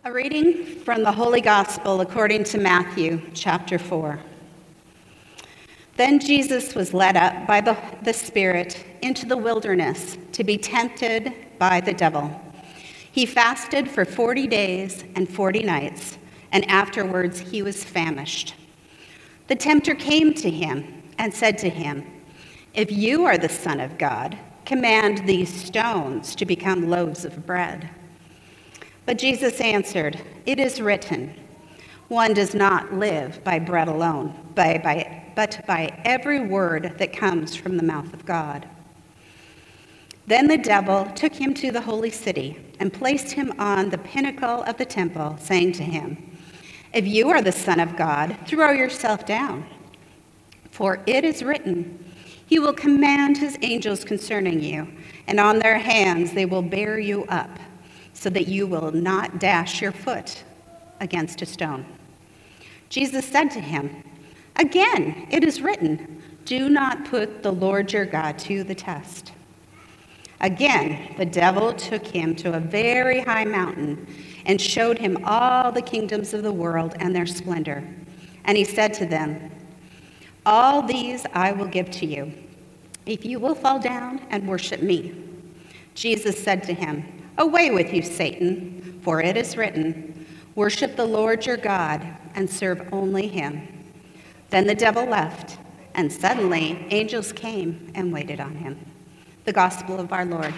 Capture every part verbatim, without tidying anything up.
A reading from the Holy Gospel according to Matthew, chapter four. Then Jesus was led up by the, the Spirit into the wilderness to be tempted by the devil. He fasted for forty days and forty nights, and afterwards he was famished. The tempter came to him and said to him, "If you are the Son of God, command these stones to become loaves of bread." But Jesus answered, "It is written, one does not live by bread alone, by, by, but by every word that comes from the mouth of God." Then the devil took him to the holy city and placed him on the pinnacle of the temple, saying to him, "If you are the Son of God, throw yourself down. For it is written, he will command his angels concerning you, and on their hands they will bear you up, so that you will not dash your foot against a stone." Jesus said to him, "Again, it is written, do not put the Lord your God to the test." Again, the devil took him to a very high mountain and showed him all the kingdoms of the world and their splendor. And he said to them, "All these I will give to you, if you will fall down and worship me." Jesus said to him, "Away with you, Satan, for it is written, worship the Lord your God and serve only him." Then the devil left, and suddenly angels came and waited on him. The gospel of our Lord.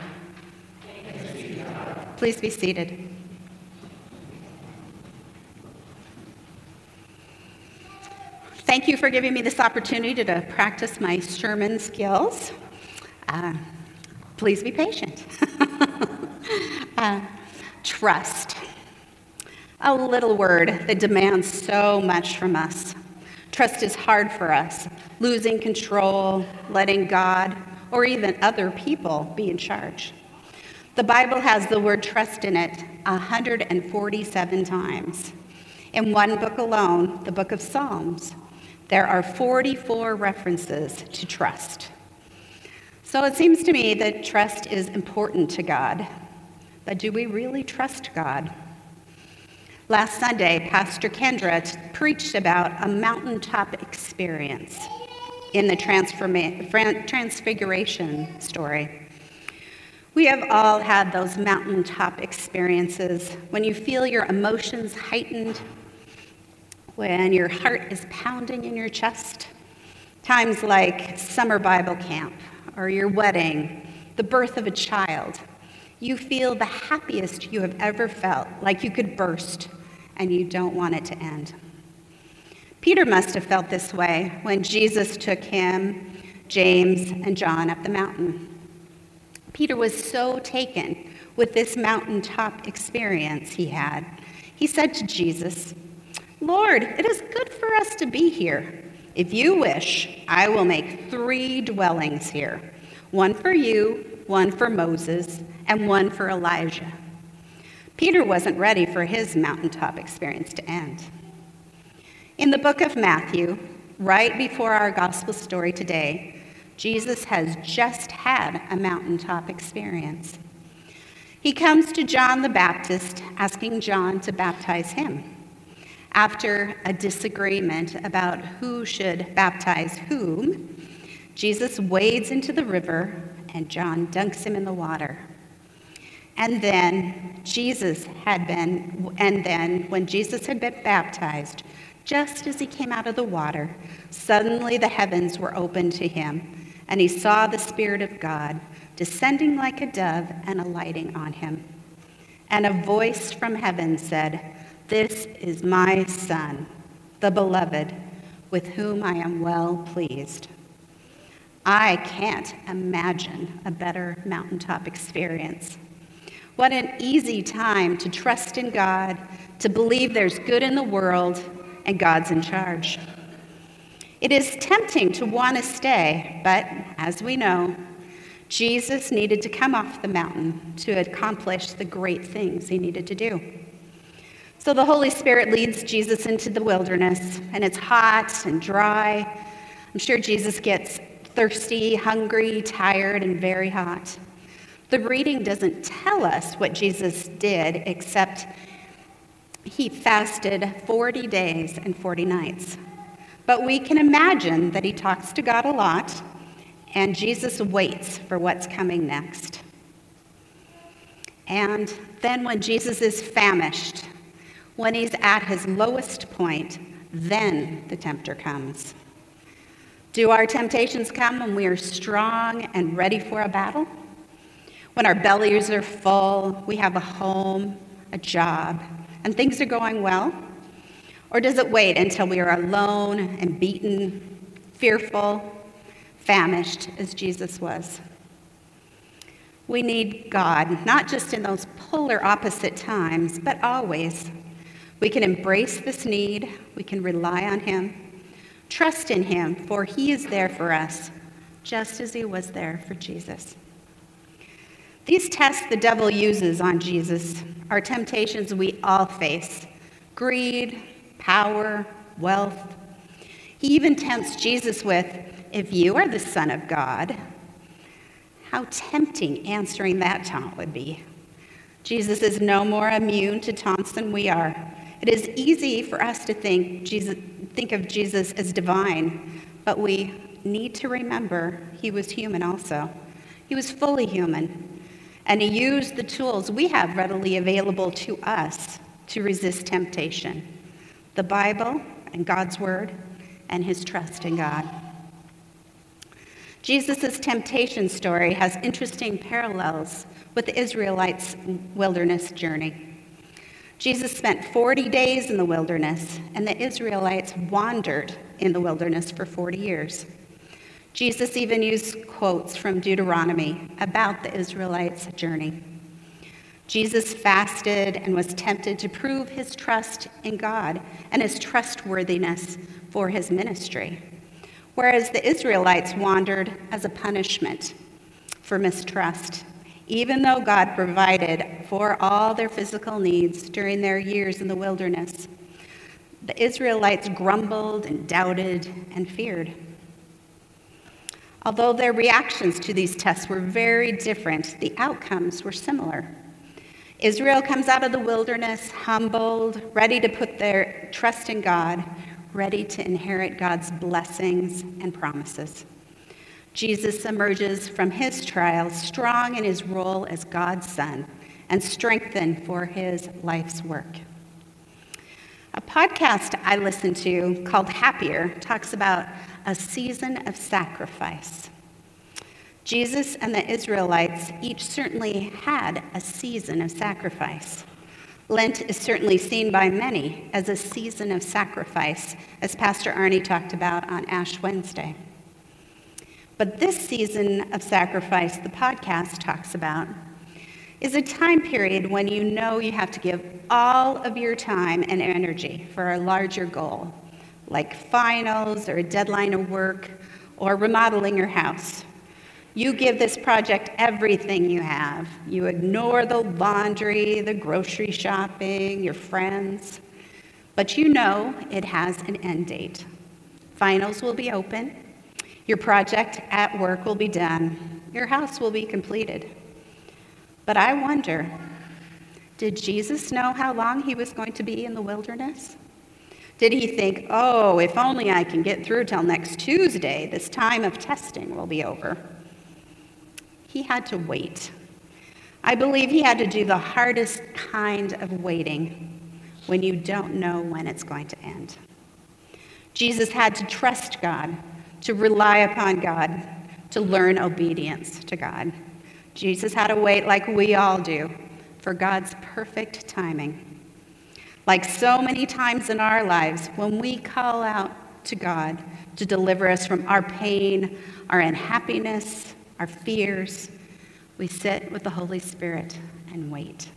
Please be seated. Thank you for giving me this opportunity to practice my sermon skills. Uh, please be patient. uh, trust. A little word that demands so much from us. Trust is hard for us, losing control, letting God or even other people be in charge. The Bible has the word trust in it one hundred forty-seven times. In one book alone, the book of Psalms, there are forty-four references to trust. So it seems to me that trust is important to God. But do we really trust God? Last Sunday, Pastor Kendra t- preached about a mountaintop experience in the transforma- fran- Transfiguration story. We have all had those mountaintop experiences when you feel your emotions heightened, when your heart is pounding in your chest. Times like summer Bible camp or your wedding, the birth of a child. You feel the happiest you have ever felt, like you could burst, and you don't want it to end. Peter must have felt this way when Jesus took him, James, and John up the mountain. Peter was so taken with this mountaintop experience he had. He said to Jesus, "Lord, it is good for us to be here. If you wish, I will make three dwellings here, one for you, one for Moses, and one for Elijah." Peter wasn't ready for his mountaintop experience to end. In the book of Matthew, right before our gospel story today, Jesus has just had a mountaintop experience. He comes to John the Baptist, asking John to baptize him. After a disagreement about who should baptize whom, Jesus wades into the river and John dunks him in the water. And then Jesus had been, and then when Jesus had been baptized, just as he came out of the water, suddenly the heavens were opened to him, and he saw the Spirit of God descending like a dove and alighting on him. And a voice from heaven said, "This is my Son, the beloved, with whom I am well pleased." I can't imagine a better mountaintop experience. What an easy time to trust in God, to believe there's good in the world, and God's in charge. It is tempting to want to stay, but as we know, Jesus needed to come off the mountain to accomplish the great things he needed to do. So the Holy Spirit leads Jesus into the wilderness, and it's hot and dry. I'm sure Jesus gets thirsty, hungry, tired, and very hot. The reading doesn't tell us what Jesus did, except he fasted forty days and forty nights. But we can imagine that he talks to God a lot, and Jesus waits for what's coming next. And then when Jesus is famished, when he's at his lowest point, then the tempter comes. Do our temptations come when we are strong and ready for a battle? When our bellies are full, we have a home, a job, and things are going well? Or does it wait until we are alone and beaten, fearful, famished, as Jesus was? We need God, not just in those polar opposite times, but always. We can embrace this need. We can rely on him, trust in him, for he is there for us, just as he was there for Jesus. These tests the devil uses on Jesus are temptations we all face: greed, power, wealth. He even tempts Jesus with, "If you are the Son of God." How tempting answering that taunt would be. Jesus is no more immune to taunts than we are. It is easy for us to think Jesus, think of Jesus as divine, but we need to remember he was human also. He was fully human, and he used the tools we have readily available to us to resist temptation: the Bible and God's Word and his trust in God. Jesus' temptation story has interesting parallels with the Israelites' wilderness journey. Jesus spent forty days in the wilderness, and the Israelites wandered in the wilderness for forty years. Jesus even used quotes from Deuteronomy about the Israelites' journey. Jesus fasted and was tempted to prove his trust in God and his trustworthiness for his ministry, whereas the Israelites wandered as a punishment for mistrust, even though God provided for all their physical needs during their years in the wilderness. The Israelites grumbled and doubted and feared. Although their reactions to these tests were very different, the outcomes were similar. Israel comes out of the wilderness humbled, ready to put their trust in God, ready to inherit God's blessings and promises. Jesus emerges from his trials strong in his role as God's Son and strengthened for his life's work. A podcast I listen to called Happier talks about a season of sacrifice. Jesus and the Israelites each certainly had a season of sacrifice. Lent is certainly seen by many as a season of sacrifice, as Pastor Arnie talked about on Ash Wednesday. But this season of sacrifice the podcast talks about is a time period when you know you have to give all of your time and energy for a larger goal, like finals or a deadline of work or remodeling your house. You give this project everything you have. You ignore the laundry, the grocery shopping, your friends. But you know it has an end date. Finals will be open. Your project at work will be done. Your house will be completed. But I wonder, did Jesus know how long he was going to be in the wilderness? Did he think, oh, if only I can get through till next Tuesday, this time of testing will be over? He had to wait. I believe he had to do the hardest kind of waiting, when you don't know when it's going to end. Jesus had to trust God, to rely upon God, to learn obedience to God. Jesus had to wait like we all do for God's perfect timing. Like so many times in our lives, when we call out to God to deliver us from our pain, our unhappiness, our fears, we sit with the Holy Spirit and wait.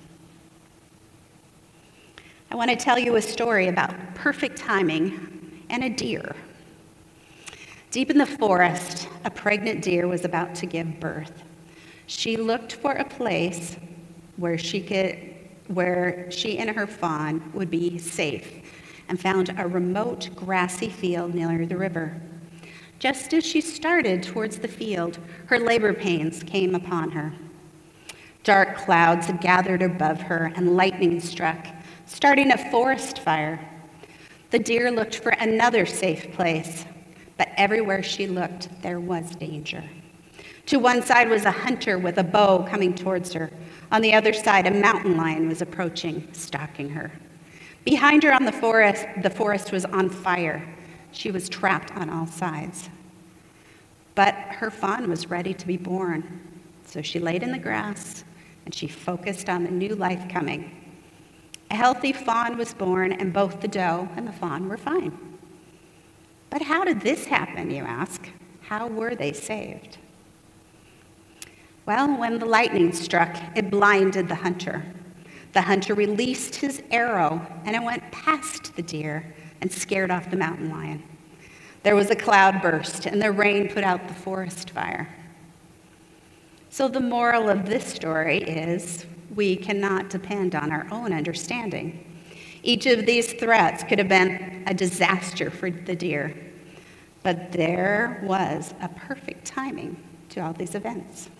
I want to tell you a story about perfect timing and a deer. Deep in the forest, a pregnant deer was about to give birth. She looked for a place where she could, where she and her fawn would be safe, and found a remote grassy field near the river. Just as she started towards the field, her labor pains came upon her. Dark clouds had gathered above her, and lightning struck, starting a forest fire. The deer looked for another safe place, but everywhere she looked, there was danger. To one side was a hunter with a bow coming towards her. On the other side, a mountain lion was approaching, stalking her. Behind her on the forest, the forest was on fire. She was trapped on all sides. But her fawn was ready to be born. So she laid in the grass, and she focused on the new life coming. A healthy fawn was born, and both the doe and the fawn were fine. But how did this happen, you ask? How were they saved? Well, when the lightning struck, it blinded the hunter. The hunter released his arrow, and it went past the deer and scared off the mountain lion. There was a cloud burst, and the rain put out the forest fire. So the moral of this story is we cannot depend on our own understanding. Each of these threats could have been a disaster for the deer, but there was a perfect timing to all these events.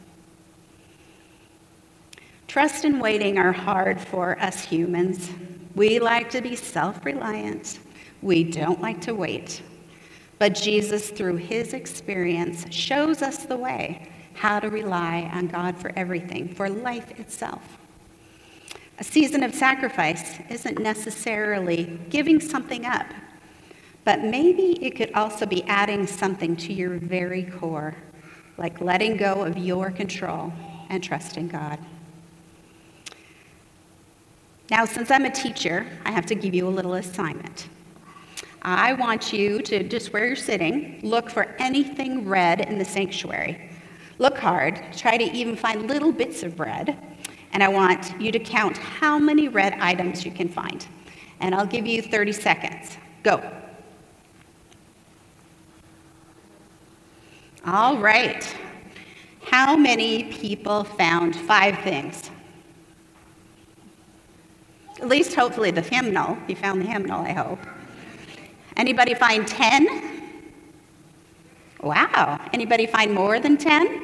Trust and waiting are hard for us humans. We like to be self-reliant. We don't like to wait. But Jesus, through his experience, shows us the way how to rely on God for everything, for life itself. A season of sacrifice isn't necessarily giving something up, but maybe it could also be adding something to your very core, like letting go of your control and trusting God. Now, since I'm a teacher, I have to give you a little assignment. I want you to, just where you're sitting, look for anything red in the sanctuary. Look hard, try to even find little bits of red, and I want you to count how many red items you can find. And I'll give you thirty seconds. Go. All right. How many people found five things? At least, hopefully, the hymnal. You found the hymnal, I hope. Anybody find ten? Wow. Anybody find more than ten?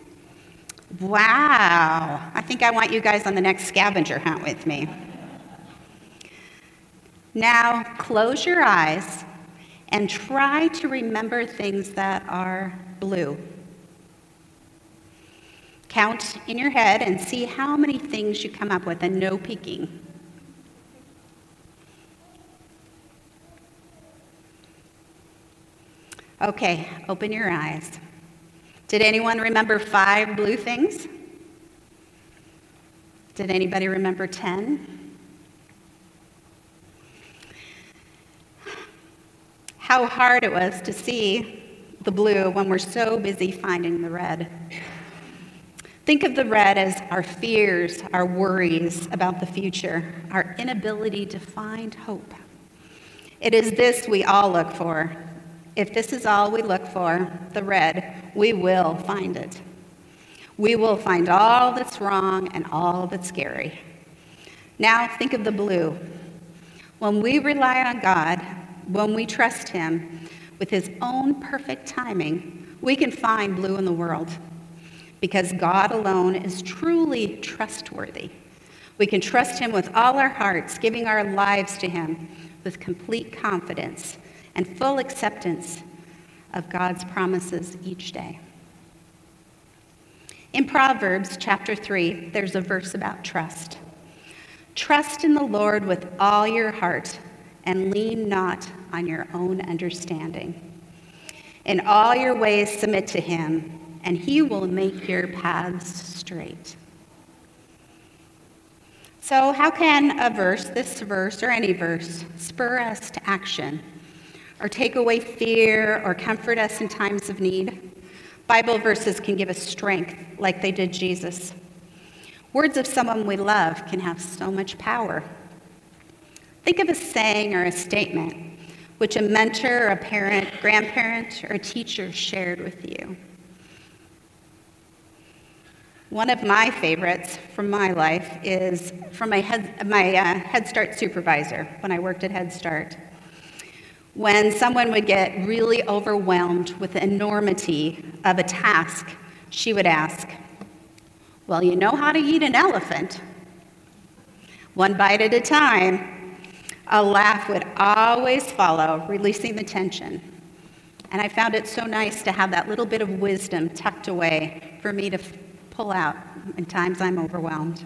Wow. I think I want you guys on the next scavenger hunt with me. Now, close your eyes and try to remember things that are blue. Count in your head and see how many things you come up with, and no peeking. Okay, open your eyes. Did anyone remember five blue things? Did anybody remember ten? How hard it was to see the blue when we're so busy finding the red. Think of the red as our fears, our worries about the future, our inability to find hope. It is this we all look for. If this is all we look for, the red, we will find it. We will find all that's wrong and all that's scary. Now think of the blue. When we rely on God, when we trust him with his own perfect timing, we can find blue in the world because God alone is truly trustworthy. We can trust him with all our hearts, giving our lives to him with complete confidence and full acceptance of God's promises each day. In Proverbs chapter three, there's a verse about trust. Trust in the Lord with all your heart and lean not on your own understanding. In all your ways submit to him, and he will make your paths straight. So how can a verse, this verse or any verse, spur us to action, or take away fear, or comfort us in times of need? Bible verses can give us strength like they did Jesus. Words of someone we love can have so much power. Think of a saying or a statement which a mentor, a parent, grandparent, or a teacher shared with you. One of my favorites from my life is from my Head, my, uh, Head Start supervisor when I worked at Head Start. When someone would get really overwhelmed with the enormity of a task, she would ask, "Well, you know how to eat an elephant?" One bite at a time. A laugh would always follow, releasing the tension. And I found it so nice to have that little bit of wisdom tucked away for me to f- pull out in times I'm overwhelmed.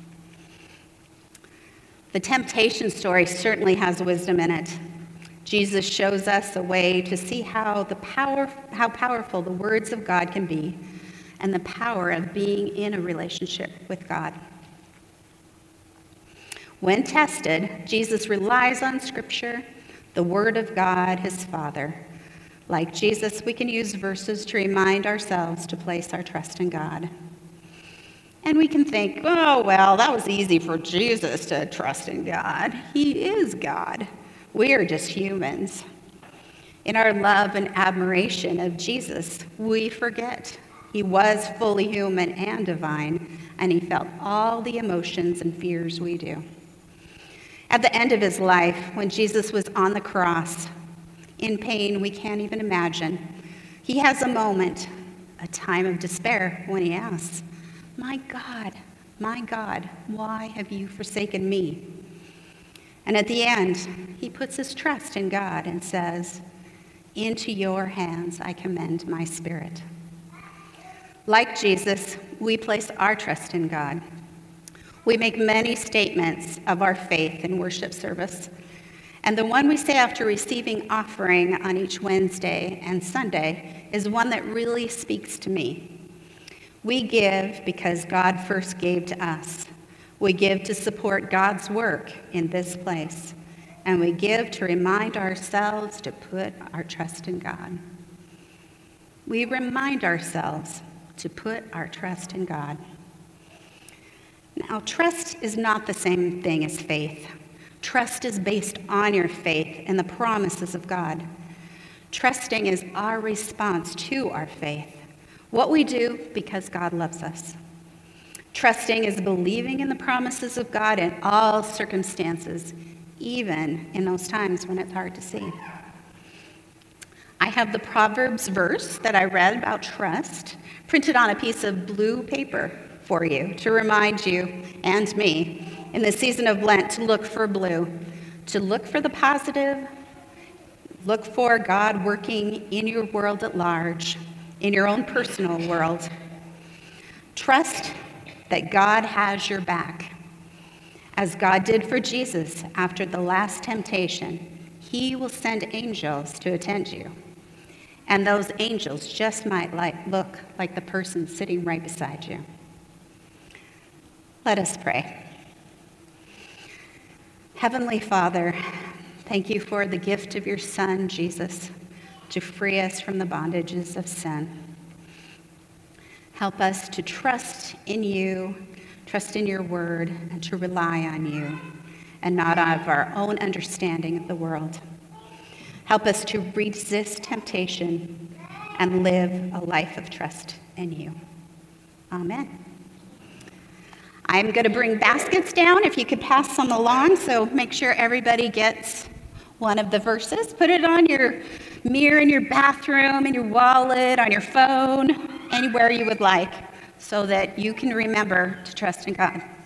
The temptation story certainly has wisdom in it. Jesus shows us a way to see how the power, how powerful the words of God can be, and the power of being in a relationship with God. When tested, Jesus relies on Scripture, the Word of God, his Father. Like Jesus, we can use verses to remind ourselves to place our trust in God. And we can think, oh, well, that was easy for Jesus to trust in God. He is God. We are just humans. In our love and admiration of Jesus, we forget he was fully human and divine, and he felt all the emotions and fears we do. At the end of his life, when Jesus was on the cross, in pain we can't even imagine, he has a moment, a time of despair, when he asks, "My God, my God, why have you forsaken me?" And at the end, he puts his trust in God and says, "Into your hands I commend my spirit." Like Jesus, we place our trust in God. We make many statements of our faith in worship service, and the one we say after receiving offering on each Wednesday and Sunday is one that really speaks to me. We give because God first gave to us. We give to support God's work in this place, and we give to remind ourselves to put our trust in God. We remind ourselves to put our trust in God. Now, trust is not the same thing as faith. Trust is based on your faith and the promises of God. Trusting is our response to our faith, what we do because God loves us. Trusting is believing in the promises of God in all circumstances, even in those times when it's hard to see. I have the Proverbs verse that I read about trust printed on a piece of blue paper for you to remind you and me in the season of Lent to look for blue, to look for the positive, look for God working in your world at large, in your own personal world. Trust that God has your back. As God did for Jesus after the last temptation, he will send angels to attend you. And those angels just might like, look like the person sitting right beside you. Let us pray. Heavenly Father, thank you for the gift of your Son, Jesus, to free us from the bondages of sin. Help us to trust in you, trust in your word, and to rely on you, and not out of our own understanding of the world. Help us to resist temptation and live a life of trust in you. Amen. I'm going to bring baskets down, if you could pass some along, so make sure everybody gets one of the verses. Put it on your mirror in your bathroom, in your wallet, on your phone, anywhere you would like, so that you can remember to trust in God.